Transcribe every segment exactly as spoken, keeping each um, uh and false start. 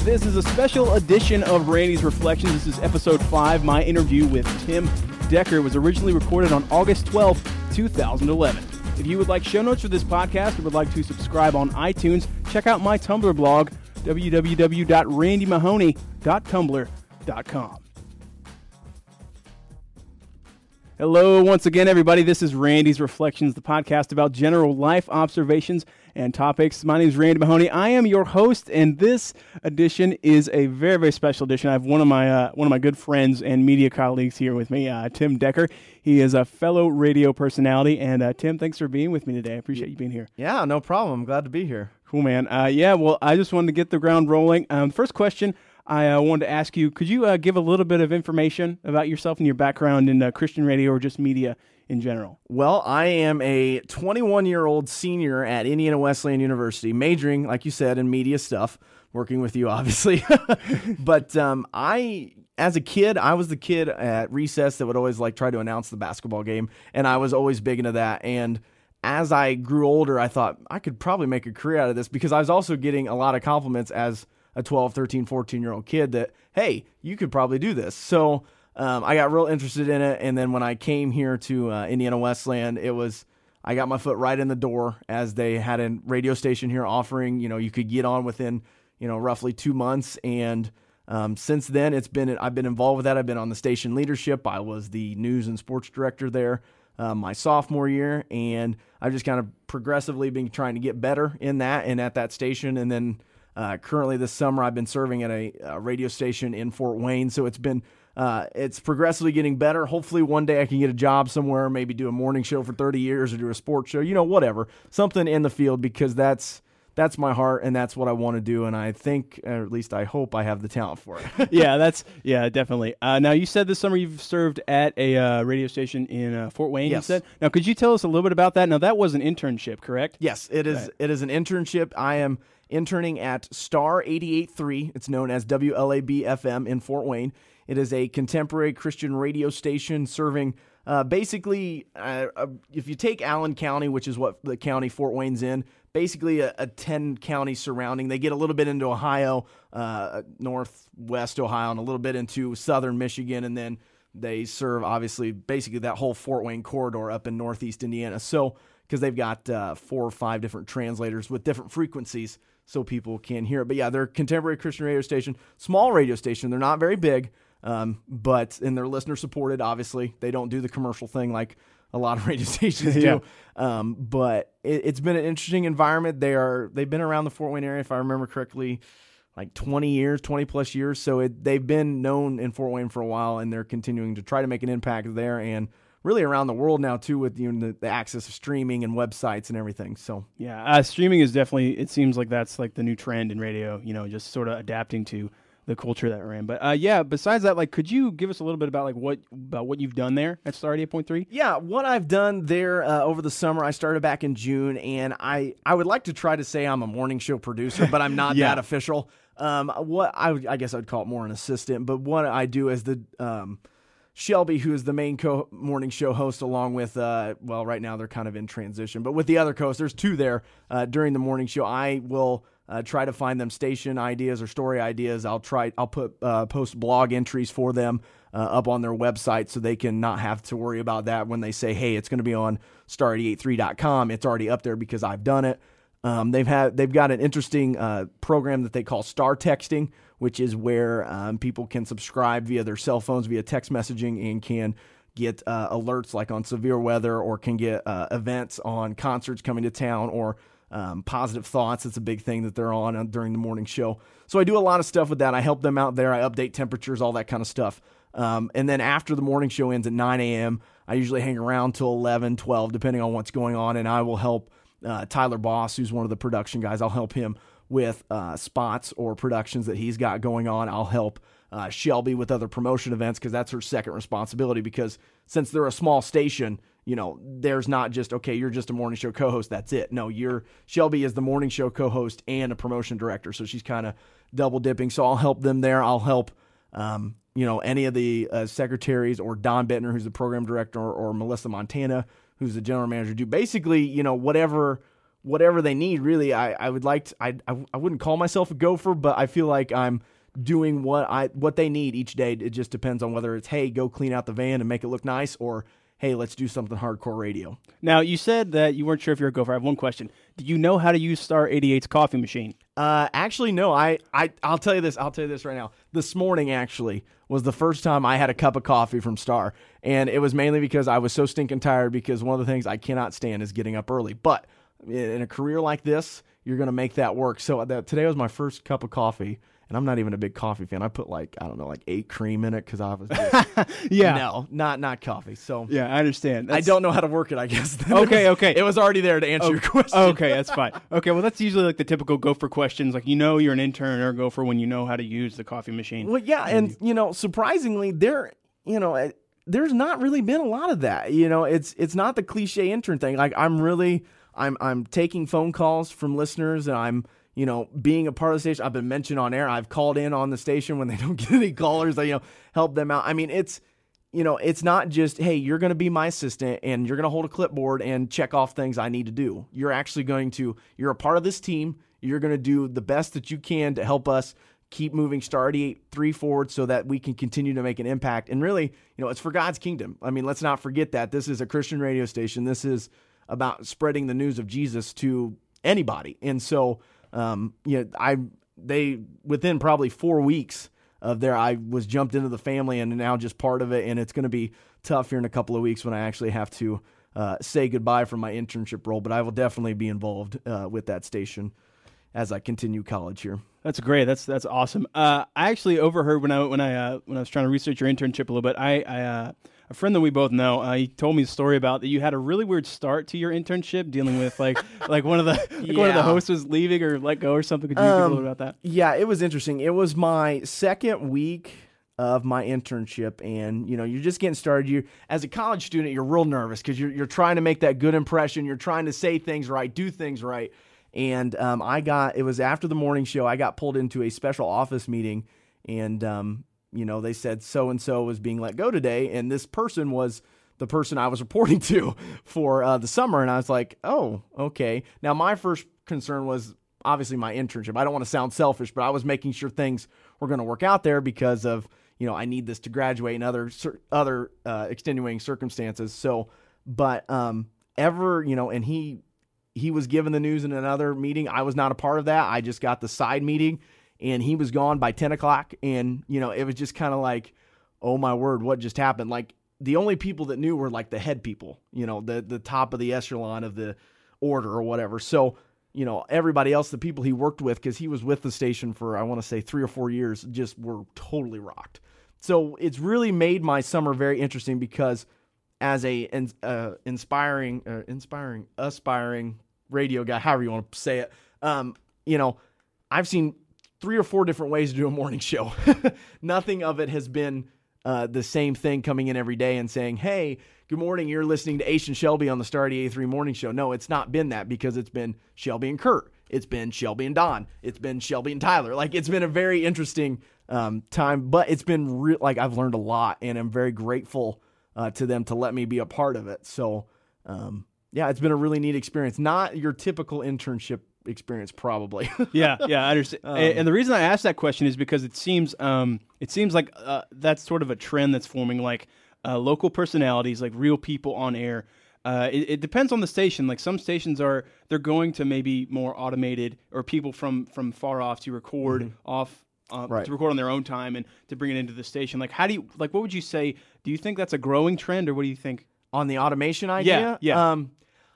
This is a special edition of Randy's Reflections. This is episode five. My interview with Tim Decker was originally recorded on August twelfth, two thousand eleven. If you would like show notes for this podcast or would like to subscribe on iTunes, check out my Tumblr blog, w w w dot randy mahoney dot tumblr dot com. Hello once again, everybody. This is Randy's Reflections, the podcast about general life observations and topics. My name is Randy Mahoney. I am your host, and this edition is a very, very special edition. I have one of my uh, one of my good friends and media colleagues here with me, uh, Tim Decker. He is a fellow radio personality, and uh, Tim, thanks for being with me today. I appreciate you being here. Yeah, no problem. I'm glad to be here. Cool, man. Uh, yeah, well, I just wanted to get the ground rolling. Um, first question I uh, wanted to ask you, could you uh, give a little bit of information about yourself and your background in uh, Christian radio or just media in general? Well, I am a twenty-one-year-old senior at Indiana Wesleyan University, majoring, like you said, in media stuff, working with you, obviously. But um, I, as a kid, I was the kid at recess that would always like try to announce the basketball game, and I was always big into that. And as I grew older, I thought I could probably make a career out of this because I was also getting a lot of compliments as a twelve, thirteen, fourteen-year-old kid that, hey, you could probably do this. So um, I got real interested in it, and then when I came here to uh, Indiana Wesleyan, it was, I got my foot right in the door as they had a radio station here offering, you know, you could get on within, you know, roughly two months, and um, since then, it's been, I've been involved with that. I've been on the station leadership. I was the news and sports director there uh, my sophomore year, and I've just kind of progressively been trying to get better in that and at that station, and then Uh, currently this summer, I've been serving at a, a radio station in Fort Wayne, so it's been uh, it's progressively getting better. Hopefully one day I can get a job somewhere, maybe do a morning show for thirty years or do a sports show, you know, whatever, something in the field, because that's that's my heart and that's what I want to do, and I think, or at least I hope, I have the talent for it. yeah, that's yeah, definitely. Uh, now, you said this summer you've served at a uh, radio station in uh, Fort Wayne. Yes. You said. Now, could you tell us a little bit about that? Now, that was an internship, correct? Yes, it is. Right. It is an internship. I am interning at Star eighty-eight point three. It's known as W L A B F M in Fort Wayne. It is a contemporary Christian radio station serving uh, basically, uh, uh, if you take Allen County, which is what the county Fort Wayne's in, basically a, a ten county surrounding. They get a little bit into Ohio, uh, northwest Ohio, and a little bit into southern Michigan, and then they serve, obviously, basically that whole Fort Wayne corridor up in northeast Indiana. So, because they've got uh, four or five different translators with different frequencies so people can hear it. But yeah, they're a contemporary Christian radio station, small radio station. They're not very big, um, but, and they're listener supported, obviously. They don't do the commercial thing like a lot of radio stations do. yeah. Um, but it, it's been an interesting environment. They are, they've been around the Fort Wayne area, if I remember correctly, like twenty years, twenty plus years. So it, they've been known in Fort Wayne for a while, and they're continuing to try to make an impact there and really around the world now too, with you know, the, the access of streaming and websites and everything. So yeah, uh, streaming is definitely, it seems like that's like the new trend in radio, you know, just sort of adapting to the culture that we're in. But uh, yeah, besides that, like, could you give us a little bit about like what about what you've done there at Star eighty-eight point three? Yeah, what I've done there uh, over the summer, I started back in June, and I, I would like to try to say I'm a morning show producer, but I'm not yeah. that official. Um, what I, I guess I'd call it more an assistant, but what I do is the um, Shelby, who is the main co- morning show host, along with, uh, well, right now they're kind of in transition, but with the other co-hosts, there's two there uh, during the morning show. I will uh, try to find them station ideas or story ideas. I'll try, I'll put uh, post blog entries for them uh, up on their website so they can not have to worry about that when they say, hey, it's going to be on star eighty-eight point three dot com. It's already up there because I've done it. Um, they've had they've got an interesting uh, program that they call Star Texting, which is where um, people can subscribe via their cell phones via text messaging and can get uh, alerts like on severe weather, or can get uh, events on concerts coming to town, or um, positive thoughts. It's a big thing that they're on uh, during the morning show. So I do a lot of stuff with that. I help them out there. I update temperatures, all that kind of stuff. Um, and then after the morning show ends at nine a.m., I usually hang around till eleven, twelve, depending on what's going on, and I will help Uh, Tyler Boss, who's one of the production guys. I'll help him with uh, spots or productions that he's got going on. I'll help uh, Shelby with other promotion events because that's her second responsibility, because since they're a small station, you know, there's not just, okay, you're just a morning show co-host, that's it. No, you're Shelby is the morning show co-host and a promotion director, so she's kind of double dipping. So I'll help them there. I'll help um, you know, any of the uh, secretaries, or Don Bittner, who's the program director, or, or Melissa Montana, who's the general manager, do basically, you know, whatever whatever they need, really, I, I would like to, I, I I wouldn't call myself a gopher, but I feel like I'm doing what I what they need each day. It just depends on whether it's, hey, go clean out the van and make it look nice, or hey, let's do something hardcore radio. Now, you said that you weren't sure if you're a gopher. I have one question. Do you know how to use Star eighty-eight's coffee machine? Uh, actually, no. I, I, I'll tell you this. I'll tell you this right now. This morning, actually, was the first time I had a cup of coffee from Star. And it was mainly because I was so stinking tired, because one of the things I cannot stand is getting up early. But in a career like this, you're going to make that work. So that, today was my first cup of coffee. And I'm not even a big coffee fan. I put like, I don't know, like eight cream in it because I was just, yeah. no, not not coffee. So yeah, I understand. That's... I don't know how to work it, I guess. Okay, it was, okay. It was already there to answer oh, your question. Okay, that's fine. Okay, well, that's usually like the typical gopher questions. Like, you know you're an intern or a gopher when you know how to use the coffee machine. Well, yeah, and, you know, surprisingly, there, you know, there's not really been a lot of that. You know, it's it's not the cliche intern thing. Like, I'm really, I'm I'm taking phone calls from listeners, and I'm, you know, being a part of the station. I've been mentioned on air. I've called in on the station when they don't get any callers. I, you know, help them out. I mean, it's, you know, it's not just, hey, you're going to be my assistant and you're going to hold a clipboard and check off things I need to do. You're actually going to, you're a part of this team. You're going to do the best that you can to help us keep moving Star eighty-eight three forward so that we can continue to make an impact. And really, you know, it's for God's kingdom. I mean, let's not forget that this is a Christian radio station. This is about spreading the news of Jesus to anybody. And so, Um, you know, I, they, within probably four weeks of there, I was jumped into the family and now just part of it. And it's going to be tough here in a couple of weeks when I actually have to, uh, say goodbye from my internship role, but I will definitely be involved, uh, with that station as I continue college here. That's great. That's, that's awesome. Uh, I actually overheard when I, when I, uh, when I was trying to research your internship a little bit, I, I, uh, a friend that we both know, uh, he told me a story about that you had a really weird start to your internship, dealing with like like one of the like yeah. one of the hosts was leaving or let go or something. Could you um, give a little about that? Yeah, it was interesting. It was my second week of my internship, and you know, you're just getting started. You, as a college student, you're real nervous because you're you're trying to make that good impression. You're trying to say things right, do things right. And um, I got it was after the morning show. I got pulled into a special office meeting, and um, you know, they said so-and-so was being let go today, and this person was the person I was reporting to for uh, the summer, and I was like, oh, okay. Now, my first concern was obviously my internship. I don't want to sound selfish, but I was making sure things were going to work out there because of, you know, I need this to graduate and other other uh, extenuating circumstances. So, but um, ever, you know, and he he was given the news in another meeting. I was not a part of that. I just got the side meeting. And he was gone by ten o'clock. And, you know, it was just kind of like, oh, my word, what just happened? Like, the only people that knew were like the head people, you know, the the top of the echelon of the order or whatever. So, you know, everybody else, the people he worked with, because he was with the station for, I want to say, three or four years, just were totally rocked. So it's really made my summer very interesting because as a uh, inspiring, uh, inspiring, aspiring radio guy, however you want to say it, um, you know, I've seen three or four different ways to do a morning show. Nothing of it has been uh, the same thing coming in every day and saying, hey, good morning, you're listening to Ace and Shelby on the Star eighty-eight three morning show. No, it's not been that because it's been Shelby and Kurt. It's been Shelby and Don. It's been Shelby and Tyler. Like, it's been a very interesting um, time, but it's been re- like I've learned a lot, and I'm very grateful uh, to them to let me be a part of it. So, um, yeah, it's been a really neat experience. Not your typical internship experience, probably. yeah, yeah, I understand. Um, and, and the reason I asked that question is because it seems, um, it seems like uh, that's sort of a trend that's forming. Like uh, local personalities, like real people on air. Uh, it, it depends on the station. Like some stations are, they're going to maybe more automated, or people from from far off to record mm-hmm. off. Uh, right. To record on their own time and to bring it into the station. Like, how do you, like, what would you say? Do you think that's a growing trend, or what do you think? On the automation idea? Yeah, yeah. Um,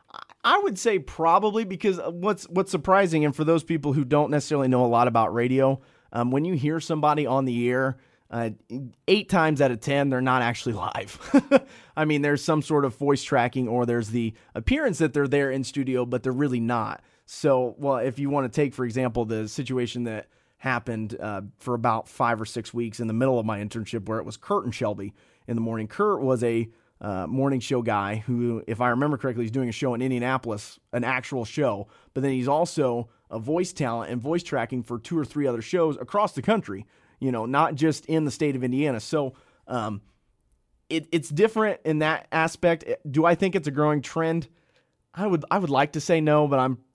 I would say probably, because what's what's surprising, and for those people who don't necessarily know a lot about radio, um, when you hear somebody on the air, uh, eight times out of ten, they're not actually live. I mean, there's some sort of voice tracking, or there's the appearance that they're there in studio, but they're really not. So, well, if you want to take, for example, the situation that happened uh, for about five or six weeks in the middle of my internship, where it was Kurt and Shelby in the morning. Kurt was a Uh, morning show guy who, if I remember correctly, is doing a show in Indianapolis, an actual show, but then he's also a voice talent and voice tracking for two or three other shows across the country, you know, not just in the state of Indiana. So um, it, it's different in that aspect. Do I think it's a growing trend? I would I would like to say no, but I'm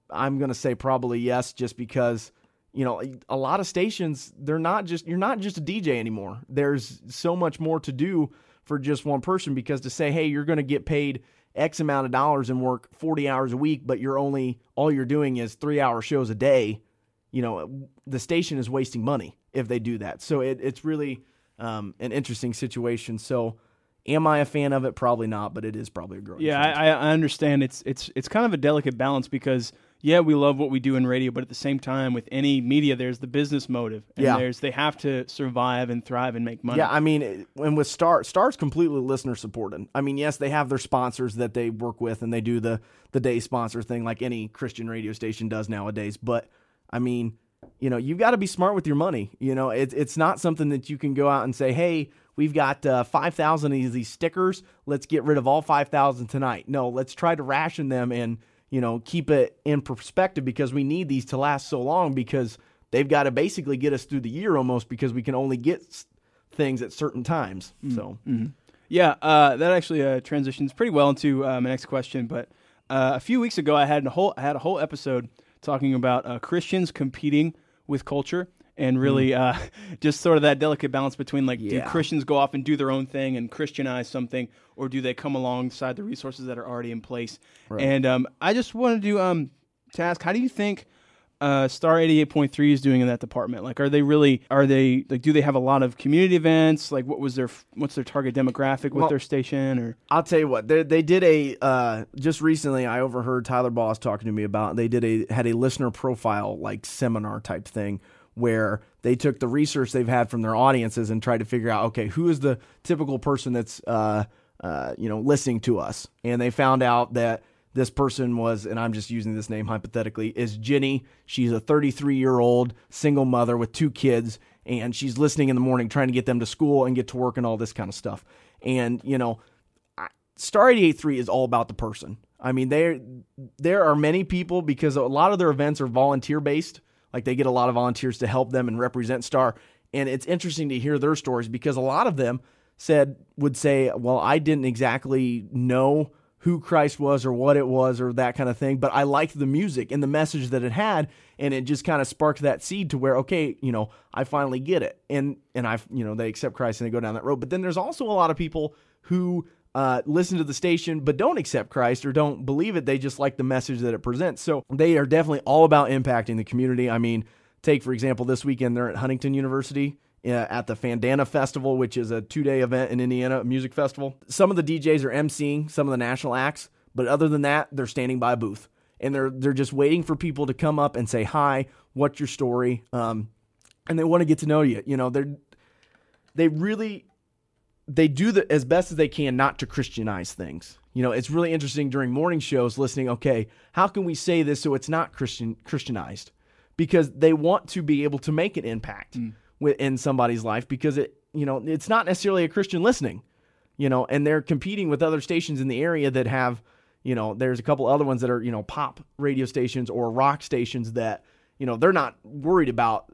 I'm going to say probably yes, just because, you know, a lot of stations, they're not just, you're not just a D J anymore. There's so much more to do for just one person, because to say, hey, you're going to get paid X amount of dollars and work forty hours a week, but you're only, all you're doing is three hour shows a day, you know, the station is wasting money if they do that. So it, it's really um, an interesting situation. So am I a fan of it? Probably not, but it is probably a growing Yeah, trend. I, I understand. It's it's it's kind of a delicate balance, because yeah, we love what we do in radio, but at the same time, with any media, there's the business motive, and Yeah. there's they have to survive and thrive and make money. Yeah, I mean, it- and with Star, Star's completely listener supported. I mean, yes, they have their sponsors that they work with, and they do the the day sponsor thing like any Christian radio station does nowadays. But I mean, you know, you've got to be smart with your money. You know, it's it's not something that you can go out and say, hey, we've got uh, five thousand of these stickers. Let's get rid of all five thousand tonight. No, let's try to ration them and, you know, keep it in perspective, because we need these to last so long, because they've got to basically get us through the year almost, because we can only get s- things at certain times. So, Yeah, uh, that actually uh, transitions pretty well into uh, my next question. But uh, a few weeks ago, I had a whole I had a whole episode talking about uh, Christians competing with culture, and really uh, just sort of that delicate balance between, like, do Yeah. Christians go off and do their own thing and Christianize something, or do they come alongside the resources that are already in place? Right. And um, I just wanted to um, to ask, how do you think uh, Star eighty-eight point three is doing in that department? Like, are they really, are they, like, do they have a lot of community events? Like, what was their, what's their target demographic with Well, their station? Or I'll tell you what, they they did a uh, just recently. I overheard Tyler Boss talking to me about. They did a had a listener profile like seminar type thing, where they took the research they've had from their audiences and tried to figure out, okay, who is the typical person that's uh, uh, you know listening to us, and they found out that this person was, and I'm just using this name hypothetically, is Jenny. She's a thirty-three-year-old single mother with two kids, and she's listening in the morning, trying to get them to school and get to work and all this kind of stuff. And, you know, I- Star eighty-eight point three is all about the person. I mean, there there are many people, because a lot of their events are volunteer-based. Like, they get a lot of volunteers to help them and represent Star. And it's interesting to hear their stories, because a lot of them said would say, well, I didn't exactly know who Christ was or what it was or that kind of thing, but I liked the music and the message that it had, and it just kind of sparked that seed to where, okay, you know, I finally get it. And and I, you know, they accept Christ and they go down that road. But then there's also a lot of people who uh, listen to the station but don't accept Christ or don't believe it. They just like the message that it presents. So they are definitely all about impacting the community. I mean, take, for example, this weekend they're at Huntington University uh, at the Fandana Festival, which is a two-day event in Indiana, a music festival. Some of the D Js are emceeing some of the national acts, but other than that, they're standing by a booth. And they're they're just waiting for people to come up and say, hi, what's your story? Um, and they want to get to know you. You know, they're they really... they do the as best as they can not to Christianize things. You know, it's really interesting during morning shows listening, okay, how can we say this so it's not Christian Christianized? Because they want to be able to make an impact mm. with, in somebody's life, because it, you know, it's not necessarily a Christian listening, you know, and they're competing with other stations in the area that have, you know, there's a couple other ones that are, you know, pop radio stations or rock stations that, you know, they're not worried about,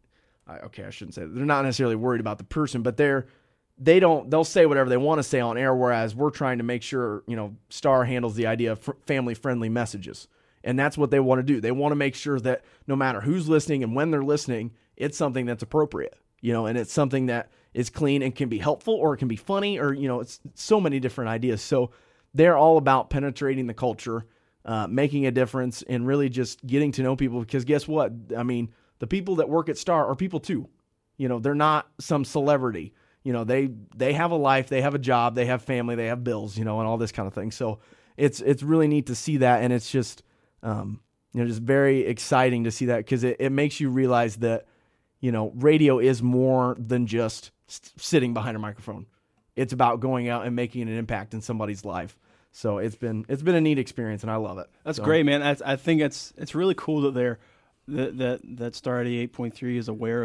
okay, I shouldn't say that. They're not necessarily worried about the person, but they're, they don't, they'll say whatever they want to say on air, whereas we're trying to make sure, you know, Star handles the idea of f- family-friendly messages. And that's what they want to do. They want to make sure that no matter who's listening and when they're listening, it's something that's appropriate, you know, and it's something that is clean and can be helpful, or it can be funny, or, you know, it's so many different ideas. So they're all about penetrating the culture, uh, making a difference, and really just getting to know people, because guess what? I mean, the people that work at Star are people too. You know, they're not some celebrity. You know, they they have a life, they have a job, they have family, they have bills, you know, and all this kind of thing. So it's it's really neat to see that, and it's just, um, you know, just very exciting to see that, because it, it makes you realize that, you know, radio is more than just st- sitting behind a microphone. It's about going out and making an impact in somebody's life. So it's been it's been a neat experience, and I love it. That's so. great, man. That's, I think it's it's really cool that they're that that, that Star eighty-eight point three is aware of that,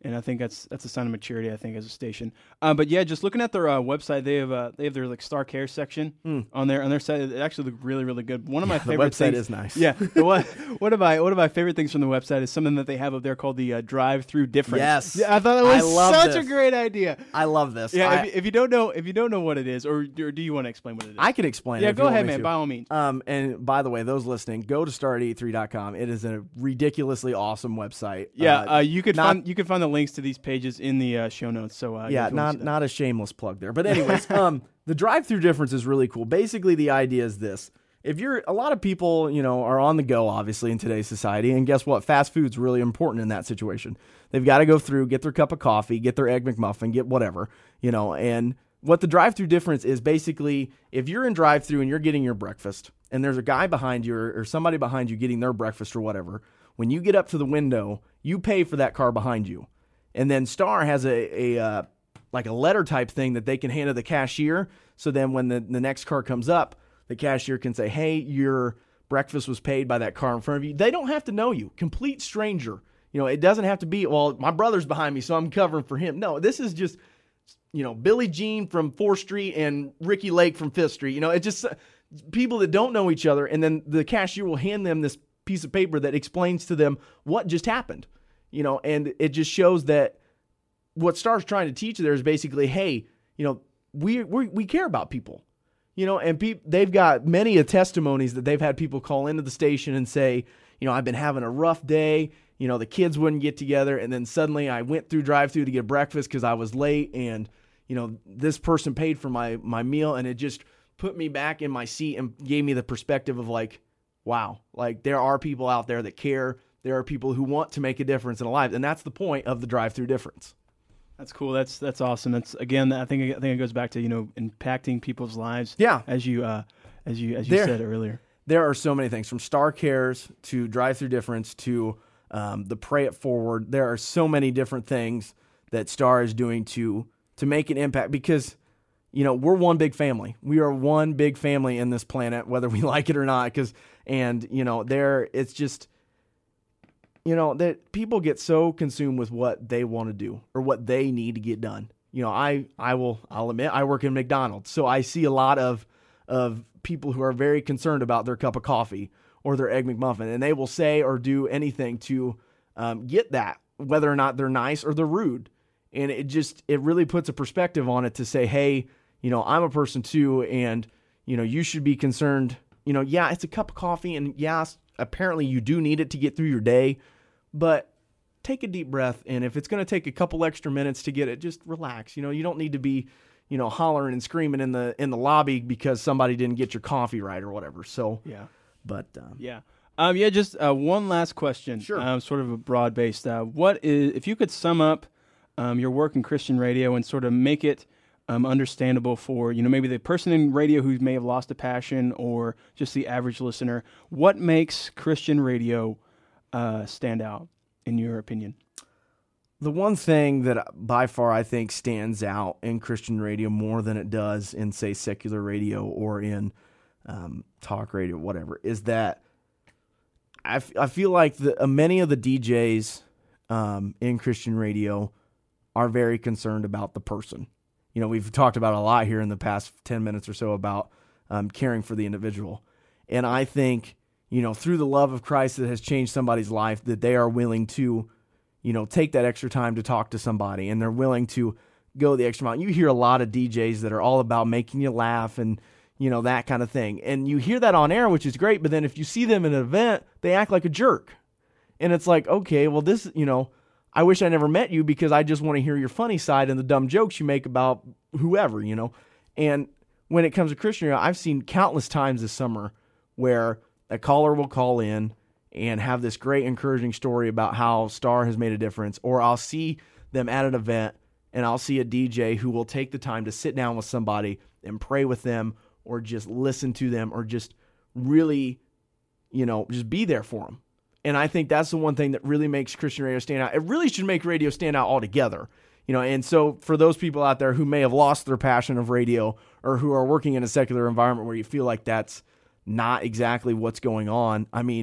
And I think that's that's a sign of maturity, I think, as a station. Uh, but yeah, just looking at their uh, website, they have uh, they have their like Star Care section mm. on their on their site. It actually looks really really good. One of my yeah, favorite the website things, is nice. Yeah, one one of my one of my favorite things from the website is something that they have up there called the uh, drive-through difference. Yes, yeah, I thought that was such this. a great idea. I love this. Yeah, I, if, if you don't know if you don't know what it is, or, or do you want to explain what it is? I can explain. Yeah, it. Yeah, go ahead, man. To. By all means. Um, and by the way, those listening, go to star eighty-three dot com. It is a ridiculously awesome website. Yeah, uh, uh, you could not, find you can find the links to these pages in the uh, show notes. So uh, yeah, not not a shameless plug there. But anyways, um, the drive-through difference is really cool. Basically, the idea is this: if you're a lot of people, you know, are on the go, obviously in today's society, and guess what? Fast food's really important in that situation. They've got to go through, get their cup of coffee, get their egg McMuffin, get whatever, you know. And what the drive-through difference is basically, if you're in drive-through and you're getting your breakfast, and there's a guy behind you or, or somebody behind you getting their breakfast or whatever, when you get up to the window, you pay for that car behind you. And then Star has a, a uh, like a letter type thing that they can hand to the cashier. So then when the, the next car comes up, the cashier can say, hey, your breakfast was paid by that car in front of you. They don't have to know you. Complete stranger. You know, it doesn't have to be, well, my brother's behind me, so I'm covering for him. No, this is just, you know, Billie Jean from fourth Street and Ricky Lake from fifth Street. You know, it's just people that don't know each other. And then the cashier will hand them this piece of paper that explains to them what just happened. You know, and it just shows that what Star's trying to teach there is basically, hey, you know, we we we care about people, you know, and pe- they've got many of testimonies that they've had people call into the station and say, you know, I've been having a rough day, you know, the kids wouldn't get together, and then suddenly I went through drive-through to get breakfast because I was late, and, you know, this person paid for my my meal, and it just put me back in my seat and gave me the perspective of like, wow, like there are people out there that care. There are people who want to make a difference in lives, and that's the point of the drive-through difference. That's cool. That's that's awesome. That's again, I think I think it goes back to, you know, impacting people's lives. Yeah, as you uh, as you as you there, said earlier. There are so many things, from Star Cares to drive-through difference to um, the Pray It Forward. There are so many different things that Star is doing to to make an impact, because, you know, we're one big family. We are one big family in this planet, whether we like it or not. Because and you know, there it's just. You know, that people get so consumed with what they want to do or what they need to get done. You know, I, I will, I'll admit, I work in McDonald's, so I see a lot of, of people who are very concerned about their cup of coffee or their egg McMuffin, and they will say or do anything to um, get that, whether or not they're nice or they're rude. And it just, it really puts a perspective on it to say, hey, you know, I'm a person too, and, you know, you should be concerned. You know, yeah, it's a cup of coffee, and yes, apparently you do need it to get through your day. But take a deep breath, and if it's going to take a couple extra minutes to get it, just relax. You know, you don't need to be, you know, hollering and screaming in the in the lobby because somebody didn't get your coffee right or whatever. So yeah, but um, yeah, um, yeah. Just uh, one last question. Sure. Um, sort of a broad based. Uh, what is, if you could sum up um, your work in Christian radio and sort of make it um, understandable for, you know, maybe the person in radio who may have lost a passion or just the average listener? What makes Christian radio Uh, stand out, in your opinion? The one thing that by far I think stands out in Christian radio more than it does in, say, secular radio or in um, talk radio, whatever, is that I, f- I feel like the, uh, many of the D Js um, in Christian radio are very concerned about the person. You know, we've talked about a lot here in the past ten minutes or so about um, caring for the individual. And I think, you know, through the love of Christ that has changed somebody's life, that they are willing to, you know, take that extra time to talk to somebody, and they're willing to go the extra mile. You hear a lot of D Js that are all about making you laugh and, you know, that kind of thing. And you hear that on air, which is great, but then if you see them in an event, they act like a jerk. And it's like, okay, well, this, you know, I wish I never met you because I just want to hear your funny side and the dumb jokes you make about whoever, you know. And when it comes to Christian radio, I've seen countless times this summer where a caller will call in and have this great encouraging story about how Star has made a difference, or I'll see them at an event and I'll see a D J who will take the time to sit down with somebody and pray with them, or just listen to them, or just really, you know, just be there for them. And I think that's the one thing that really makes Christian radio stand out. It really should make radio stand out altogether. You know, and so for those people out there who may have lost their passion of radio, or who are working in a secular environment where you feel like that's not exactly what's going on, I mean,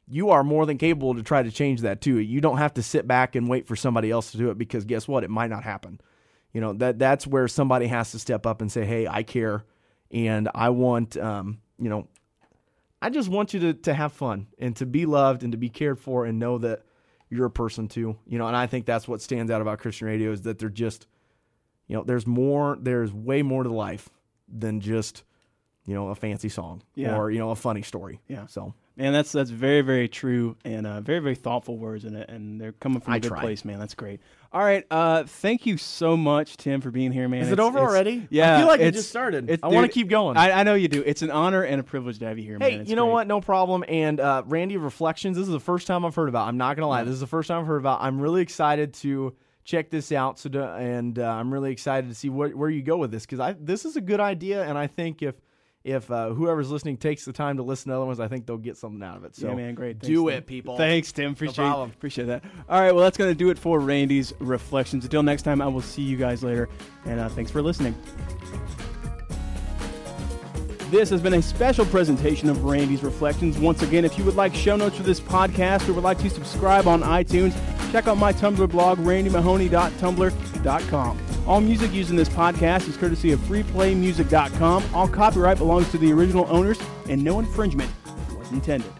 you are more than capable to try to change that too. You don't have to sit back and wait for somebody else to do it, because guess what? It might not happen. You know, that that's where somebody has to step up and say, hey, I care. And I want, um, you know, I just want you to, to have fun and to be loved and to be cared for and know that you're a person too. You know, and I think that's what stands out about Christian radio is that they're just, you know, there's more, there's way more to life than just, you know, a fancy song yeah. or, you know, a funny story. Yeah. So, man, that's that's very, very true and uh, very, very thoughtful words in it, and they're coming from a I good try. place, man. That's great. All right, uh, thank you so much, Tim, for being here, man. Is it's, it over already? Yeah, I feel like it it's, just started. It's, I want to dude, keep going. I, I know you do. It's an honor and a privilege to have you here, hey, man. It's you know great. what? No problem. And uh, Randy Reflections, this is the first time I've heard about. I'm not gonna lie, Yeah. this is the first time I've heard about. I'm really excited to check this out. So, to, and uh, I'm really excited to see where, where you go with this, because I this is a good idea, and I think if if uh, whoever's listening takes the time to listen to other ones, I think they'll get something out of it. So, yeah, man, great. Thanks, do Tim. it, people. Thanks, Tim. Appreciate, problem. appreciate that. All right, well, that's going to do it for Randy's Reflections. Until next time, I will see you guys later, and uh, thanks for listening. This has been a special presentation of Randy's Reflections. Once again, if you would like show notes for this podcast or would like to subscribe on iTunes, check out my Tumblr blog, randy mahoney dot tumblr dot com. All music used in this podcast is courtesy of free play music dot com. All copyright belongs to the original owners, and no infringement was intended.